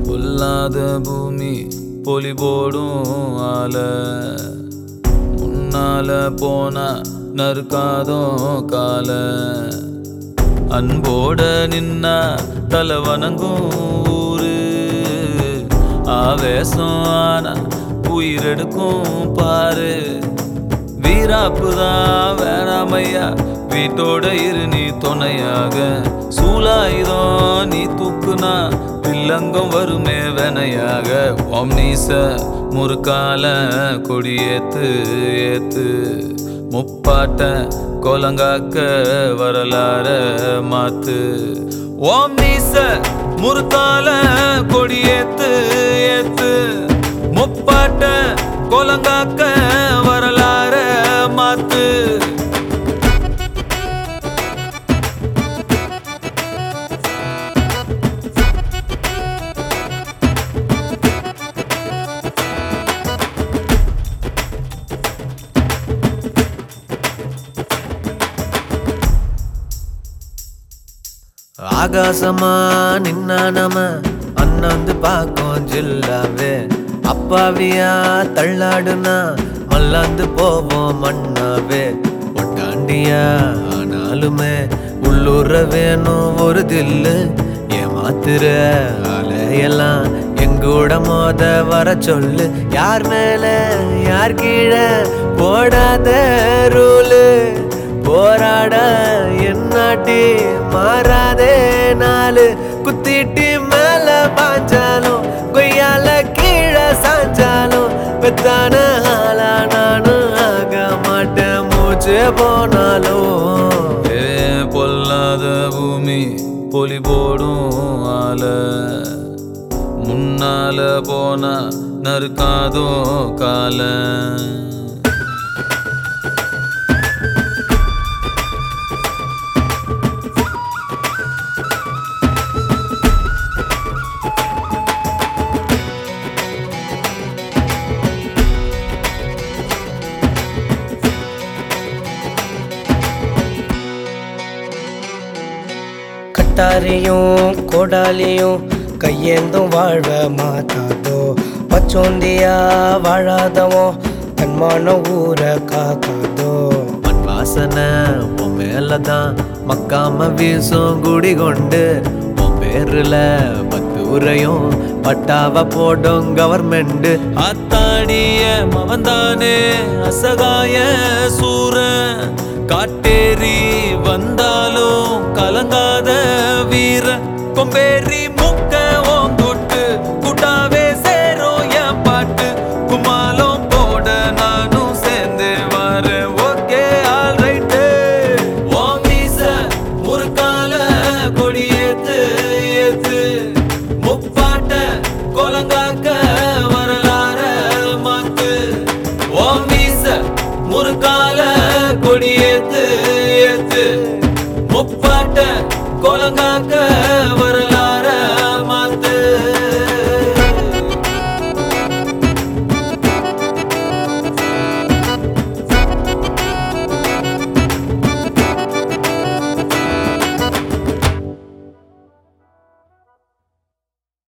பொல்லாத பூமி பொலி போடும் ஆல முன்னால போனா நறுக்காதோ கால அன்போட நின்னா தலை வணங்கும் ஊரு ஆவேசம் ஆனா உயிரெடுக்கும் பாரு வீராப்புதான் வேணாமையா வீட்டோட இரு நீ துணையாக சூலாயுதம் நீ தூக்குனா வில்லங்கம் வருமே வெனையாக ஓம் நீச முறுக்கால கொடியேத்து ஏத்து முப்பாட்ட கோலங்காக்க வரலாற மாத்து ஓம் நீச முறுக்கால கொடியேத்து ஏத்து முப்பாட்ட கோலங்காக்க வரலாற மாத்து ஆகாசமா நின்னா நம்ம அண்ணாந்து பாக்கும் ஜில்லாவே அப்பாவியா தள்ளாடுனா மல்லாந்து போவோம் மண்ணாவே ஒட்டாண்டியா ஆனாலுமே உள்ளூர வேணும் ஒரு தில்லு ஏமாத்துற அலையெல்லாம் எங்கூட மோத வர சொல்லு யார் மேல யார் கீழே போடாத ரூலு போராட என்னாட்டி மாறாதே நாலு குத்திட்டி மேல பாஞ்சாலும் கொய்யால கீழே சாஞ்சாலும் பெத்தான ஆளா நானும் ஆக மாட்டேன் மூச்சு போனாலும் பொல்லாத பூமி பொலி போடும் ஆல முன்னால போனா நறுக்காதோ கால கட்டாரியும் கோடாலியும் கையேந்தும் வாழ்வ மாத்தாதோ பச்சோந்தியா வாழாதவோ தன்மான ஊரை காக்காதோ மண் வாசனை உன் மேலதான் மக்காம வீசும் குடி கொண்டு உன் பேருல 10 உரையும் பட்டாவ போடும் கவர்மெண்ட் ஆத்தாடிய மவன்தானே அசகாய சூர காட்டேரி வந்தாலும் கலங்காத வீர கொம்பேரி முக்க ஓங்கொட்டு குட்டாவே சேரும் என் பாட்டு குமாலம் போட நானும் சேர்ந்து வர ஓகே ஆல் ரைட்டு ஓம் வீச முறுக்கால கொடியேத்து ஏத்து முப்பாட்ட கோலங்காக்க வரலாற மாத்து ஓம் வீச முறுக்கால கொடியேத்து ஏத்து முப்பாட்ட கோலங்காக்க வர